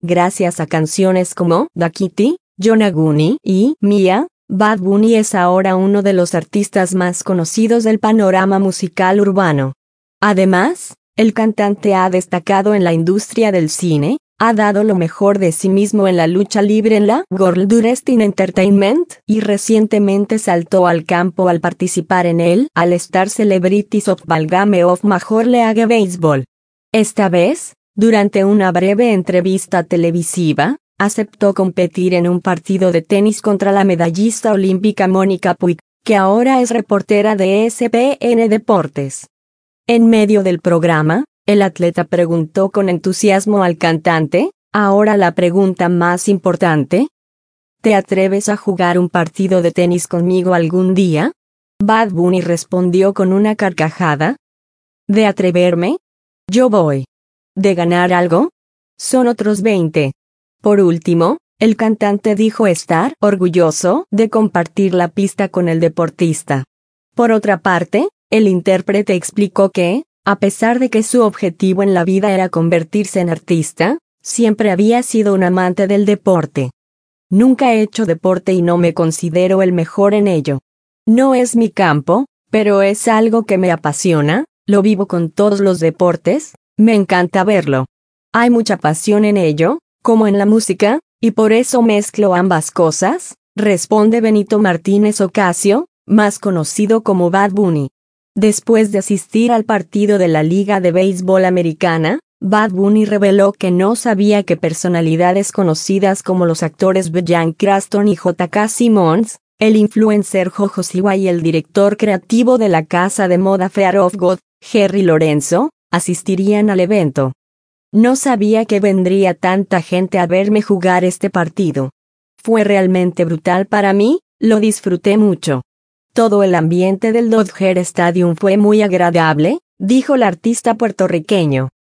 gracias a canciones como Da Kitty, Yonaguni y Mia. Bad Bunny es ahora uno de los artistas más conocidos del panorama musical urbano. Además, el cantante ha destacado en la industria del cine, ha dado lo mejor de sí mismo en la lucha libre en la World Wrestling Entertainment y recientemente saltó al campo al participar en el All-Star Celebrity Softball Game of Major League Baseball. Esta vez, durante una breve entrevista televisiva, aceptó competir en un partido de tenis contra la medallista olímpica Mónica Puig, que ahora es reportera de ESPN Deportes. En medio del programa, el atleta preguntó con entusiasmo al cantante, ahora la pregunta más importante. ¿Te atreves a jugar un partido de tenis conmigo algún día? Bad Bunny respondió con una carcajada. ¿De atreverme? Yo voy. ¿De ganar algo? Son otros 20. Por último, el cantante dijo estar orgulloso de compartir la pista con el deportista. Por otra parte, el intérprete explicó que, a pesar de que su objetivo en la vida era convertirse en artista, siempre había sido un amante del deporte. Nunca he hecho deporte y no me considero el mejor en ello. No es mi campo, pero es algo que me apasiona, lo vivo con todos los deportes, me encanta verlo. Hay mucha pasión en ello, como en la música, y por eso mezclo ambas cosas, responde Benito Martínez Ocasio, más conocido como Bad Bunny. Después de asistir al partido de la Liga de Béisbol Americana, Bad Bunny reveló que no sabía que personalidades conocidas como los actores Bryan Cranston y J.K. Simmons, el influencer Jojo Siwa y el director creativo de la casa de moda Fear of God, Jerry Lorenzo, asistirían al evento. No sabía que vendría tanta gente a verme jugar este partido. Fue realmente brutal para mí, lo disfruté mucho. Todo el ambiente del Dodger Stadium fue muy agradable, dijo el artista puertorriqueño.